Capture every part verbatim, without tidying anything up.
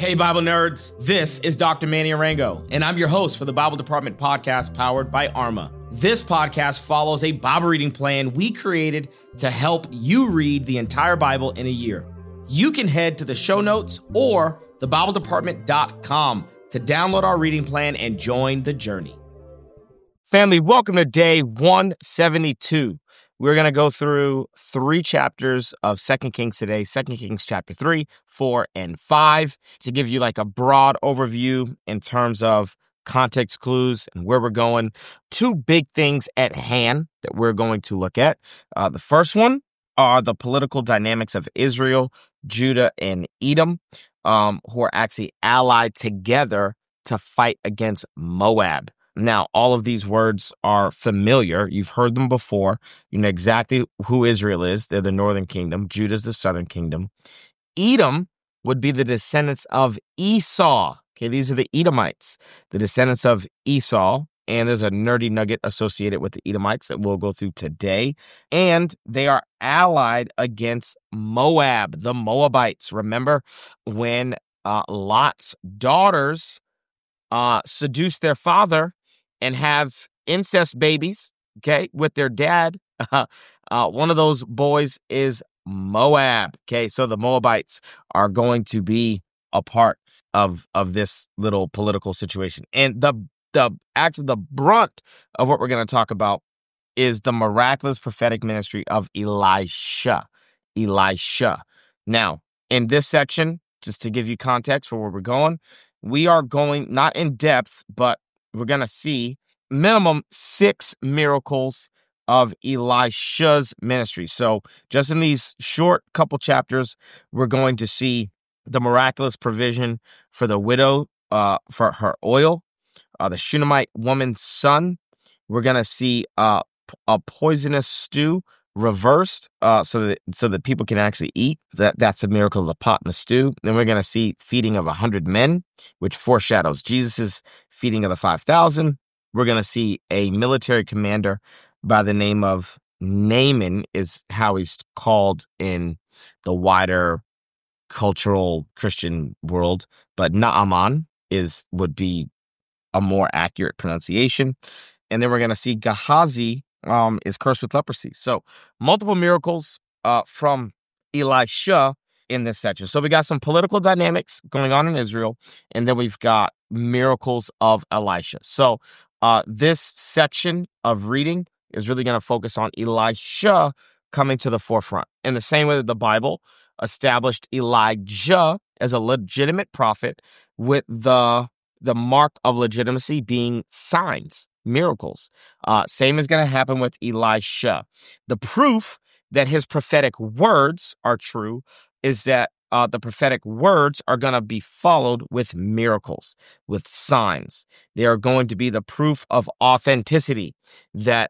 Hey, Bible nerds. This is Doctor Manny Arango, and I'm your host for the Bible Department podcast powered by Arma. This podcast follows a Bible reading plan we created to help you read the entire Bible in a year. You can head to the show notes or the bible department dot com to download our reading plan and join the journey. Family, welcome to day one seventy-two. We're going to go through three chapters of Second Kings today, Second Kings chapter three, four, and five, to give you like a broad overview in terms of context clues and where we're going. Two big things at hand that we're going to look at. Uh, the first one are the political dynamics of Israel, Judah, and Edom, um, who are actually allied together to fight against Moab. Now, all of these words are familiar. You've heard them before. You know exactly who Israel is. They're the northern kingdom. Judah's the southern kingdom. Edom would be the descendants of Esau. Okay, these are the Edomites, the descendants of Esau. And there's a nerdy nugget associated with the Edomites that we'll go through today. And they are allied against Moab, the Moabites. Remember when uh, Lot's daughters uh, seduced their father and have incest babies, okay, with their dad. Uh, uh, one of those boys is Moab, okay? So the Moabites are going to be a part of, of this little political situation. And the, the actually the brunt of what we're going to talk about is the miraculous prophetic ministry of Elisha. Elisha. Now, in this section, just to give you context for where we're going, we are going not in depth, but we're going to see minimum six miracles of Elisha's ministry. So just in these short couple chapters, we're going to see the miraculous provision for the widow, uh, for her oil, uh, the Shunammite woman's son. We're going to see uh, a poisonous stew reversed uh, so that so that people can actually eat. That That's a miracle of the pot and the stew. Then we're going to see feeding of a hundred men, which foreshadows Jesus's feeding of the five thousand. We're going to see a military commander by the name of Naaman, is how he's called in the wider cultural Christian world, but Naaman is would be a more accurate pronunciation. And then we're going to see Gehazi um, is cursed with leprosy. So multiple miracles uh, from Elisha in this section. So we got some political dynamics going on in Israel, and then we've got miracles of Elisha. So uh, this section of reading is really going to focus on Elisha coming to the forefront. In the same way that the Bible established Elijah as a legitimate prophet, with the the mark of legitimacy being signs, miracles. Uh, same is going to happen with Elisha. The proof that his prophetic words are true is that uh, the prophetic words are going to be followed with miracles, with signs. They are going to be the proof of authenticity that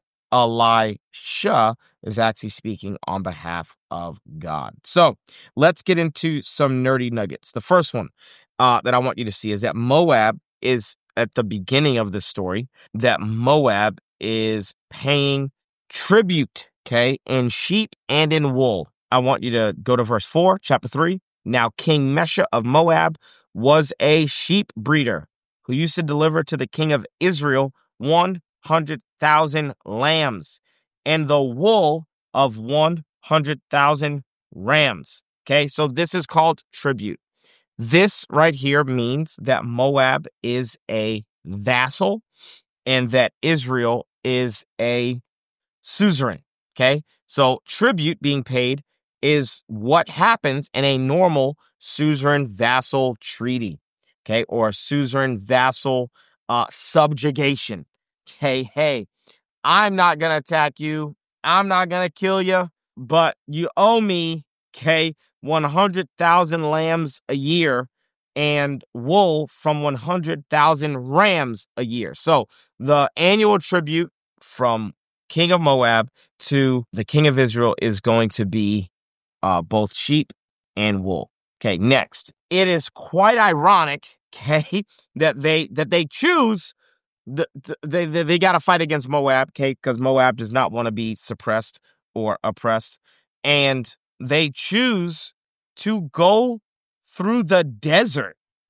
Elisha is actually speaking on behalf of God. So let's get into some nerdy nuggets. The first one uh, that I want you to see is that Moab is at the beginning of the story, that Moab is paying tribute, okay, in sheep and in wool. I want you to go to verse four, chapter three. Now King Mesha of Moab was a sheep breeder who used to deliver to the king of Israel one hundred thousand lambs and the wool of one hundred thousand rams. Okay, so this is called tribute. This right here means that Moab is a vassal and that Israel is a suzerain. Okay, so tribute being paid is what happens in a normal suzerain vassal treaty, okay, or suzerain vassal uh, subjugation. Okay, hey, I'm not going to attack you. I'm not going to kill you, but you owe me, okay, one hundred thousand lambs a year and wool from one hundred thousand rams a year. So the annual tribute from king of Moab to the king of Israel is going to be uh, both sheep and wool. Okay, next. It is quite ironic, okay, that they that they choose The, they they, they got to fight against Moab, okay, because Moab does not want to be suppressed or oppressed. And they choose to go through the desert,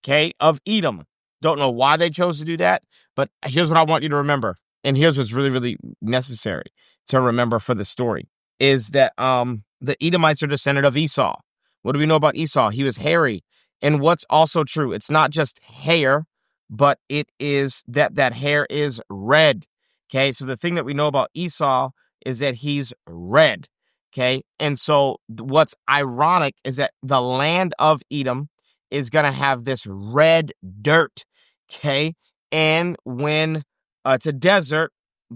okay, of Edom. Don't know why they chose to do that, but here's what I want you to remember. And here's what's really, really necessary to remember for the story is that um, the Edomites are descendant of Esau. What do we know about Esau? He was hairy. And what's also true, it's not just hair, but it is that that hair is red. Okay, so the thing that we know about Esau is that he's red. Okay, and so what's ironic is that the land of Edom is going to have this red dirt. Okay, and when uh, it's a desert,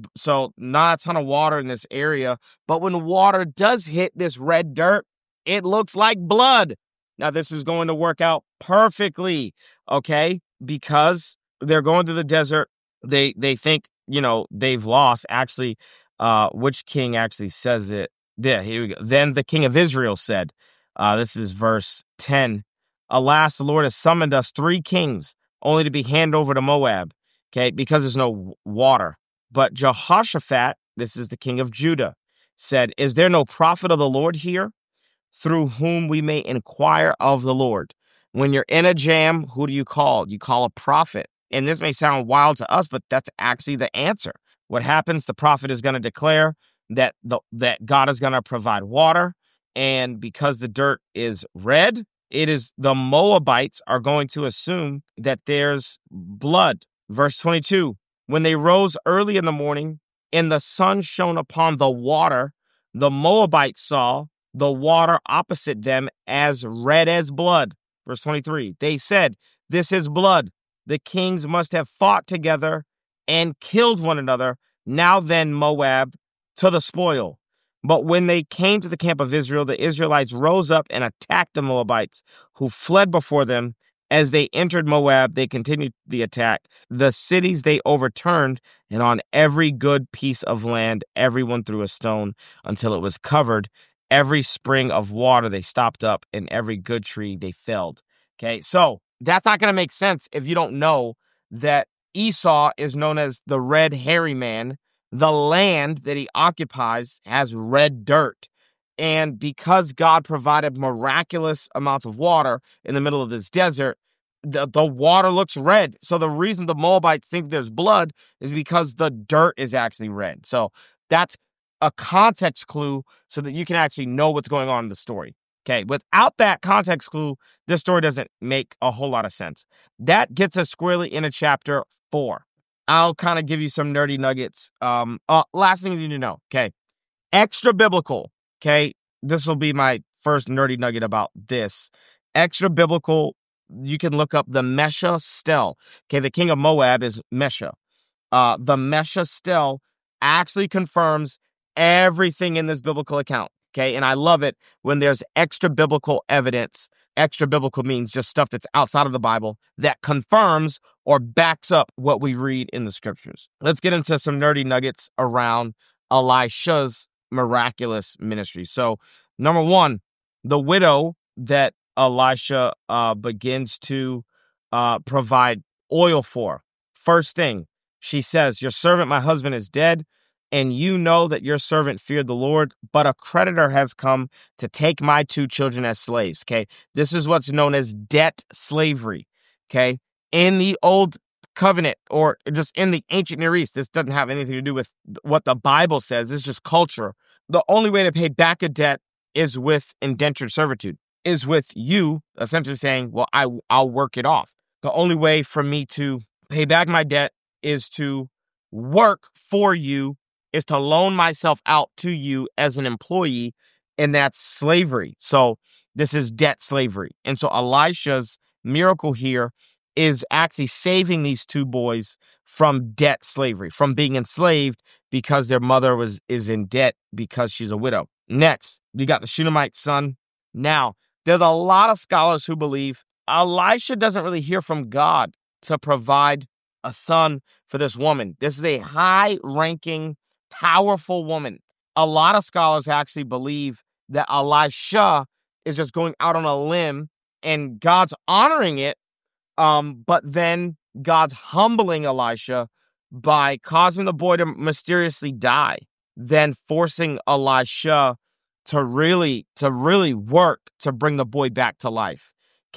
so not a ton of water in this area, but when water does hit this red dirt, it looks like blood. Now, this is going to work out perfectly, okay, because they're going to the desert. They they think, you know, they've lost. Actually, uh, which king actually says it? Yeah, here we go. Then the king of Israel said, uh, this is verse ten, alas, the Lord has summoned us three kings only to be handed over to Moab, okay, because there's no water. But Jehoshaphat, this is the king of Judah, said, is there no prophet of the Lord here through whom we may inquire of the Lord? When you're in a jam, who do you call? You call a prophet. And this may sound wild to us, but that's actually the answer. What happens? The prophet is going to declare that the, that God is going to provide water. And because the dirt is red, it is the Moabites are going to assume that there's blood. Verse twenty-two, when they rose early in the morning and the sun shone upon the water, the Moabites saw the water opposite them as red as blood. Verse twenty-three, they said, this is blood. The kings must have fought together and killed one another. Now then, Moab, to the spoil. But when they came to the camp of Israel, the Israelites rose up and attacked the Moabites, who fled before them. As they entered Moab, they continued the attack. The cities they overturned, and on every good piece of land, everyone threw a stone until it was covered. Every spring of water they stopped up, and every good tree they felled. Okay, so that's not going to make sense if you don't know that Esau is known as the red hairy man. The land that he occupies has red dirt. And because God provided miraculous amounts of water in the middle of this desert, the, the water looks red. So the reason the Moabites think there's blood is because the dirt is actually red. So that's a context clue so that you can actually know what's going on in the story. Okay, without that context clue, this story doesn't make a whole lot of sense. That gets us squarely into chapter four. I'll kind of give you some nerdy nuggets. Um, uh, last thing you need to know, okay, extra biblical. Okay, this will be my first nerdy nugget about this. Extra biblical, you can look up the Mesha Stele. Okay, the king of Moab is Mesha. Uh, the Mesha Stele actually confirms everything in this biblical account. Okay, and I love it when there's extra biblical evidence. Extra biblical means just stuff that's outside of the Bible that confirms or backs up what we read in the scriptures. Let's get into some nerdy nuggets around Elisha's miraculous ministry. So, number one, the widow that Elisha uh, begins to uh, provide oil for. First thing, she says, your servant, my husband, is dead, and you know that your servant feared the Lord, but a creditor has come to take my two children as slaves. Okay, this is what's known as debt slavery. Okay, in the old covenant or just in the ancient Near East, this doesn't have anything to do with what the Bible says. It's just culture. The only way to pay back a debt is with indentured servitude, is with you essentially saying, well, I, I'll work it off. The only way for me to pay back my debt is to work for you, is to loan myself out to you as an employee, and that's slavery. So this is debt slavery. And so Elisha's miracle here is actually saving these two boys from debt slavery, from being enslaved because their mother was is in debt because she's a widow. Next, we got the Shunammite son. Now, there's a lot of scholars who believe Elisha doesn't really hear from God to provide a son for this woman. This is a high-ranking, powerful woman. A lot of scholars actually believe that Elisha is just going out on a limb and God's honoring it, um, but then God's humbling Elisha by causing the boy to mysteriously die, then forcing Elisha to really, to really work to bring the boy back to life. Okay.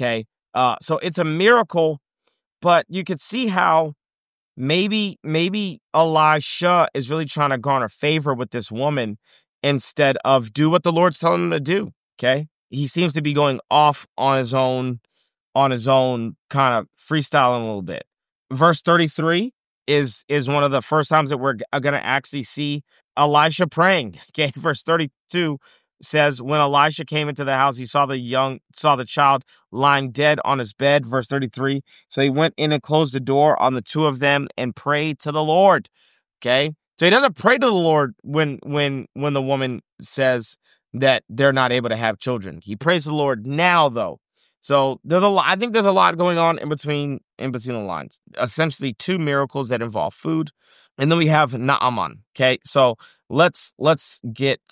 Uh, so it's a miracle, but you could see how maybe maybe Elisha is really trying to garner favor with this woman instead of do what the Lord's telling him to do. Okay, he seems to be going off on his own on his own, kind of freestyling a little bit. Verse thirty-three is is one of the first times that we're going to actually see Elisha praying. Okay, verse thirty-two says, when Elisha came into the house, he saw the young saw the child lying dead on his bed. Verse thirty-three. So he went in and closed the door on the two of them and prayed to the Lord. Okay, so he doesn't pray to the Lord when when when the woman says that they're not able to have children. He prays to the Lord now, though. So there's a lot, I think there's a lot going on in between in between the lines. Essentially, two miracles that involve food, and then we have Naaman. Okay, so let's let's get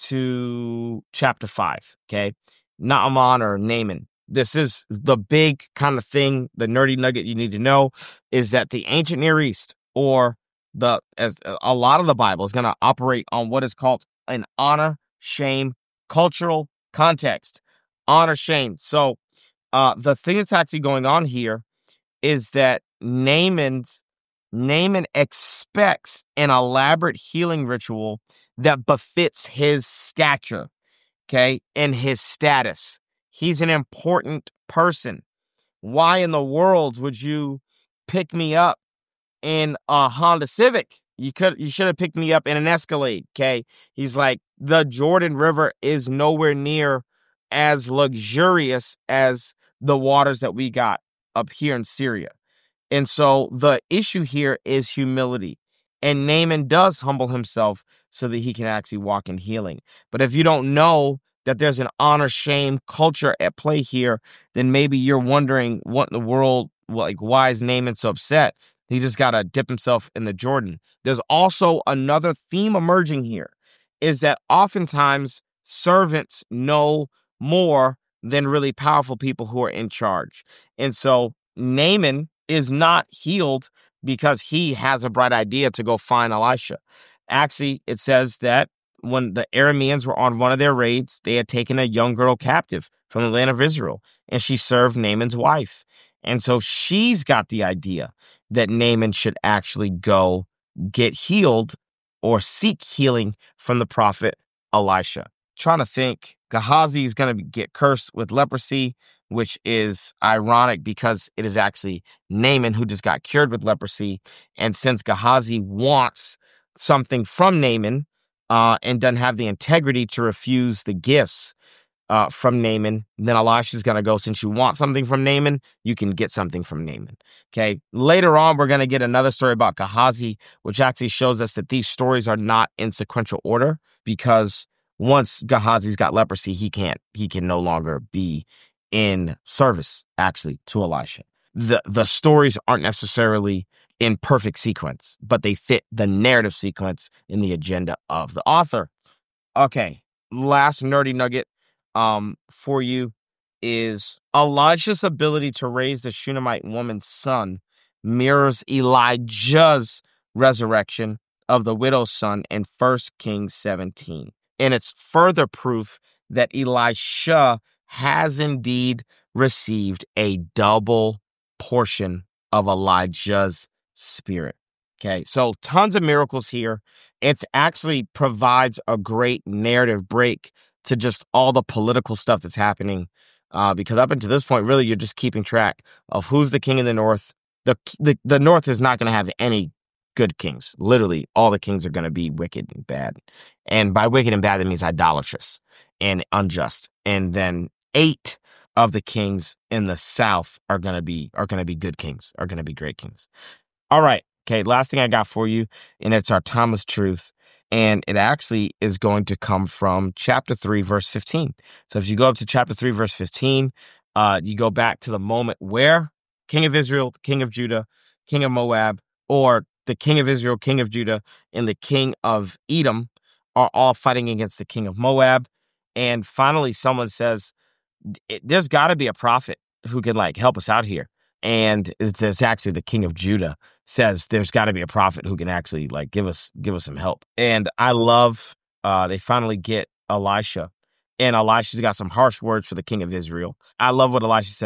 to chapter five. Okay, Naaman or Naaman. This is the big kind of thing. The nerdy nugget you need to know is that the ancient Near East, or the as a lot of the Bible, is going to operate on what is called an honor shame cultural context. Honor shame. So. Uh, the thing that's actually going on here is that Naaman's, Naaman expects an elaborate healing ritual that befits his stature, okay, and his status. He's an important person. Why in the world would you pick me up in a Honda Civic? You could, you should have picked me up in an Escalade, okay? He's like, the Jordan River is nowhere near as luxurious as the waters that we got up here in Syria. And so the issue here is humility. And Naaman does humble himself so that he can actually walk in healing. But if you don't know that there's an honor shame culture at play here, then maybe you're wondering what in the world, like, why is Naaman so upset? He just got to dip himself in the Jordan. There's also another theme emerging here, is that oftentimes servants know more than really powerful people who are in charge. And so Naaman is not healed because he has a bright idea to go find Elisha. Actually, it says that when the Arameans were on one of their raids, they had taken a young girl captive from the land of Israel, and she served Naaman's wife. And so she's got the idea that Naaman should actually go get healed or seek healing from the prophet Elisha. Trying to think, Gehazi is going to get cursed with leprosy, which is ironic because it is actually Naaman who just got cured with leprosy. And since Gehazi wants something from Naaman uh, and doesn't have the integrity to refuse the gifts uh, from Naaman, then Elisha's going to go, since you want something from Naaman, you can get something from Naaman. Okay. Later on, we're going to get another story about Gehazi, which actually shows us that these stories are not in sequential order, because once Gehazi's got leprosy, he can't, he can no longer be in service, actually, to Elisha. The, the stories aren't necessarily in perfect sequence, but they fit the narrative sequence in the agenda of the author. Okay, last nerdy nugget um, for you is Elisha's ability to raise the Shunammite woman's son mirrors Elijah's resurrection of the widow's son in First Kings seventeen. And it's further proof that Elisha has indeed received a double portion of Elijah's spirit. Okay, so tons of miracles here. It actually provides a great narrative break to just all the political stuff that's happening. Uh, because up until this point, really, you're just keeping track of who's the king in the north. The, the, the north is not going to have any good kings. Literally, all the kings are going to be wicked and bad. And by wicked and bad, that means idolatrous and unjust. And then eight of the kings in the south are going to be are going to be good kings, are going to be great kings. All right. Okay. Last thing I got for you, and it's our timeless truth. And it actually is going to come from chapter three, verse fifteen. So if you go up to chapter three, verse fifteen, uh, you go back to the moment where king of Israel, king of Judah, king of Moab, or the king of Israel, king of Judah, and the king of Edom are all fighting against the king of Moab. And finally, someone says, there's got to be a prophet who can, like, help us out here. And it's actually the king of Judah says there's got to be a prophet who can actually, like, give us give us some help. And I love uh, they finally get Elisha. And Elisha's got some harsh words for the king of Israel. I love what Elisha says.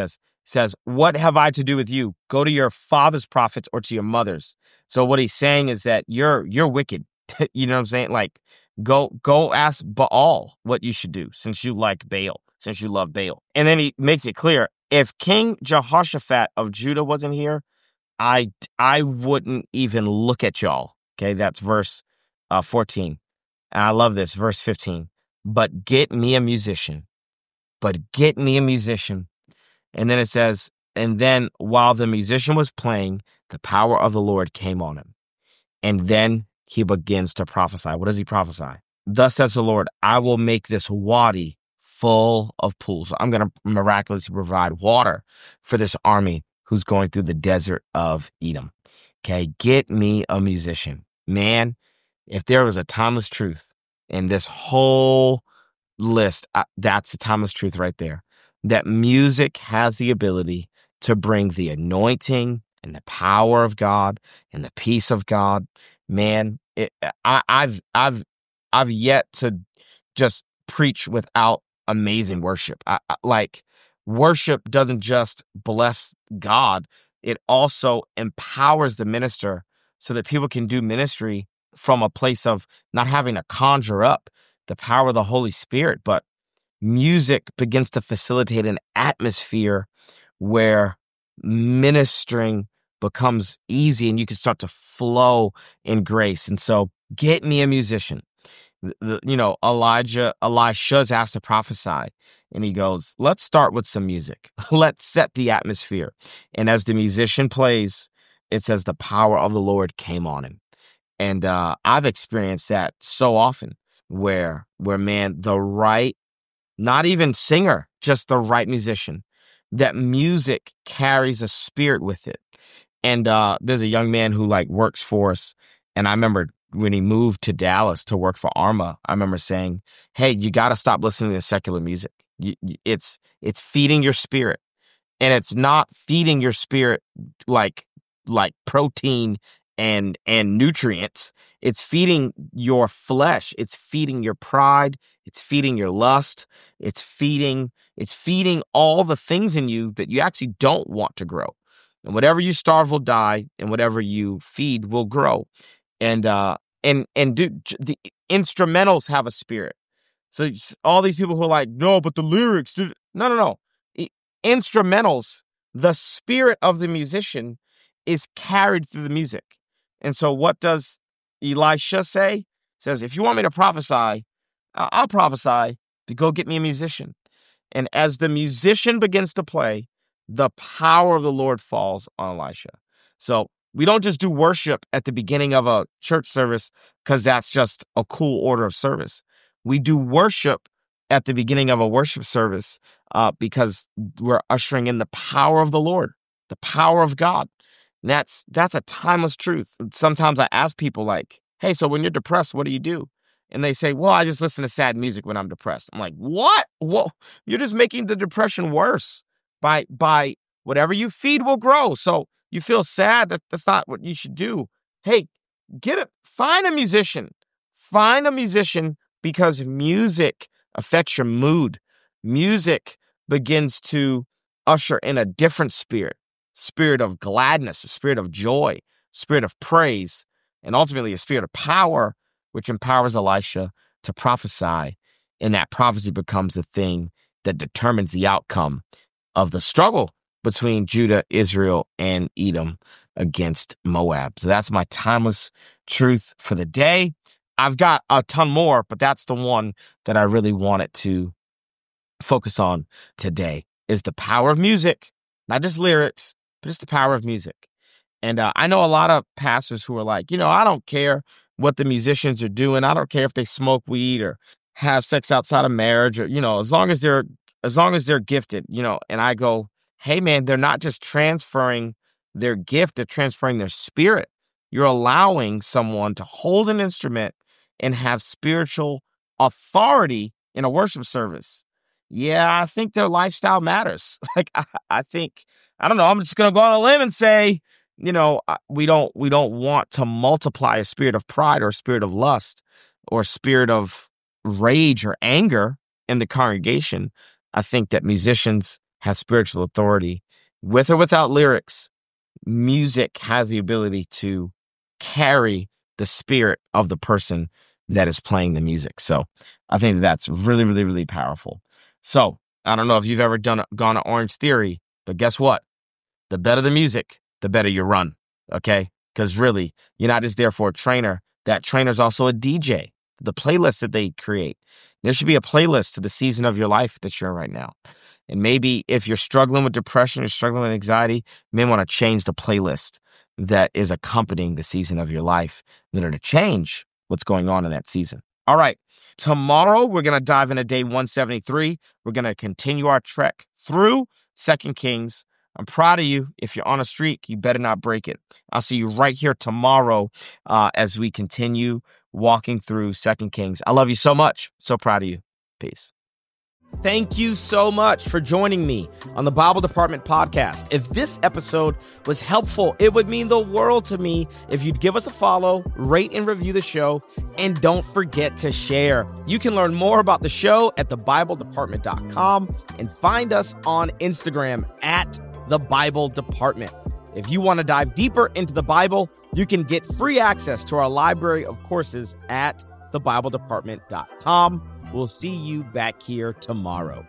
says, what have I to do with you? Go to your father's prophets or to your mother's. So what he's saying is that you're you're wicked. You know what I'm saying? Like, go go ask Baal what you should do, since you like Baal, since you love Baal. And then he makes it clear, if King Jehoshaphat of Judah wasn't here, I, I wouldn't even look at y'all. Okay, that's verse uh, fourteen. And I love this, verse fifteen. But get me a musician. But get me a musician. And then it says, and then while the musician was playing, the power of the Lord came on him. And then he begins to prophesy. What does he prophesy? Thus says the Lord, I will make this wadi full of pools. So I'm going to miraculously provide water for this army who's going through the desert of Edom. Okay, get me a musician. Man, if there was a timeless truth in this whole list, I, that's the timeless truth right there. That music has the ability to bring the anointing and the power of God and the peace of God. Man, it, I, I've I've I've yet to just preach without amazing worship. I, I, like worship doesn't just bless God; it also empowers the minister so that people can do ministry from a place of not having to conjure up the power of the Holy Spirit, but music begins to facilitate an atmosphere where ministering becomes easy and you can start to flow in grace. And so get me a musician. The, the, you know, Elijah, Elisha's asked to prophesy, and he goes, let's start with some music. Let's set the atmosphere. And as the musician plays, it says the power of the Lord came on him. And uh, I've experienced that so often where, where man, the right, not even singer, just the right musician, that music carries a spirit with it. And uh, there's a young man who like works for us. And I remember when he moved to Dallas to work for Arma, I remember saying, hey, you got to stop listening to secular music. You, it's, it's feeding your spirit. And it's not feeding your spirit like, like protein and, and nutrients. It's feeding your flesh. It's feeding your pride. It's feeding your lust. It's feeding, it's feeding all the things in you that you actually don't want to grow. And whatever you starve will die, and whatever you feed will grow. And, uh, and, and do, the instrumentals have a spirit. So all these people who are like, no, but the lyrics, dude. no, no, no. I, instrumentals, the spirit of the musician is carried through the music. And so what does Elisha say? He says, if you want me to prophesy, I'll prophesy, to go get me a musician. And as the musician begins to play, the power of the Lord falls on Elisha. So we don't just do worship at the beginning of a church service because that's just a cool order of service. We do worship at the beginning of a worship service uh, because we're ushering in the power of the Lord, the power of God. And that's that's a timeless truth. Sometimes I ask people like, hey, so when you're depressed, what do you do? And they say, well, I just listen to sad music when I'm depressed. I'm like, what? Well, you're just making the depression worse. By by whatever you feed will grow. So you feel sad. That, that's not what you should do. Hey, get it. Find a musician. Find a musician because music affects your mood. Music begins to usher in a different spirit. Spirit of gladness, a spirit of joy, spirit of praise, and ultimately a spirit of power, which empowers Elisha to prophesy. And that prophecy becomes the thing that determines the outcome of the struggle between Judah, Israel, and Edom against Moab. So that's my timeless truth for the day. I've got a ton more, but that's the one that I really wanted to focus on today, is the power of music, not just lyrics, but it's the power of music. And uh, I know a lot of pastors who are like, you know, I don't care what the musicians are doing. I don't care if they smoke weed or have sex outside of marriage, or, you know, as long as they're As long as they're gifted, you know. And I go, hey, man, they're not just transferring their gift, they're transferring their spirit. You're allowing someone to hold an instrument and have spiritual authority in a worship service. Yeah, I think their lifestyle matters. Like, I, I think, I don't know, I'm just going to go on a limb and say, you know, we don't, we don't want to multiply a spirit of pride or a spirit of lust or a spirit of rage or anger in the congregation. I think that musicians have spiritual authority, with or without lyrics, music has the ability to carry the spirit of the person that is playing the music. So I think that's really, really, really powerful. So I don't know if you've ever done gone to Orange Theory, but guess what? The better the music, the better you run, okay? Because really, you're not just there for a trainer. That trainer's also a D J. The playlist that they create. There should be a playlist to the season of your life that you're in right now. And maybe if you're struggling with depression or struggling with anxiety, you may want to change the playlist that is accompanying the season of your life in order to change what's going on in that season. All right. Tomorrow, we're going to dive into day one seventy-three. We're going to continue our trek through Second Kings. I'm proud of you. If you're on a streak, you better not break it. I'll see you right here tomorrow uh, as we continue walking through Second Kings. I love you so much. So proud of you. Peace. Thank you so much for joining me on the Bible Department podcast. If this episode was helpful, it would mean the world to me if you'd give us a follow, rate and review the show, and don't forget to share. You can learn more about the show at the bible department dot com and find us on Instagram at The Bible Department. If you want to dive deeper into the Bible, you can get free access to our library of courses at the bible department dot com. We'll see you back here tomorrow.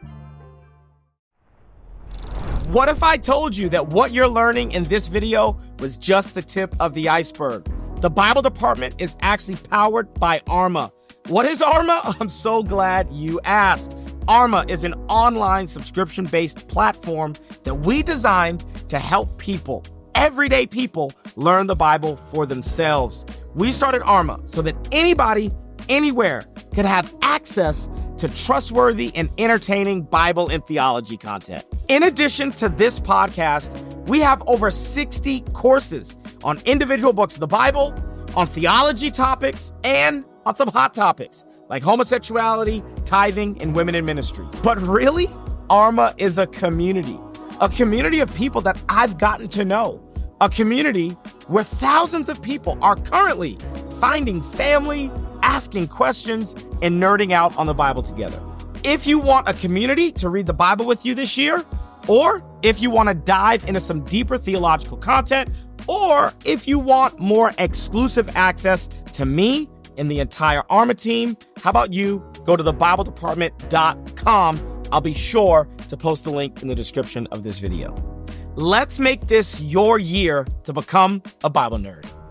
What if I told you that what you're learning in this video was just the tip of the iceberg? The Bible Department is actually powered by Arma. What is Arma? I'm so glad you asked. Arma is an online subscription-based platform that we designed to help people, everyday people, learn the Bible for themselves. We started Arma so that anybody, anywhere, could have access to trustworthy and entertaining Bible and theology content. In addition to this podcast, we have over sixty courses on individual books of the Bible, on theology topics, and on some hot topics like homosexuality, tithing, and women in ministry. But really, Arma is a community, a community of people that I've gotten to know, a community where thousands of people are currently finding family, asking questions, and nerding out on the Bible together. If you want a community to read the Bible with you this year, or if you want to dive into some deeper theological content, or if you want more exclusive access to me and the entire Arma team, how about you go to the bible department dot com? I'll be sure to post the link in the description of this video. Let's make this your year to become a Bible nerd.